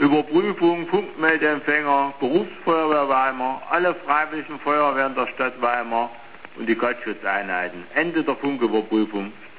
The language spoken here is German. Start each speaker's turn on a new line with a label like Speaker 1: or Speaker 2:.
Speaker 1: Überprüfung, Funkmeldeempfänger, Berufsfeuerwehr Weimar, alle freiwilligen Feuerwehren der Stadt Weimar und die Gotteschutzeinheiten. Ende der Funküberprüfung.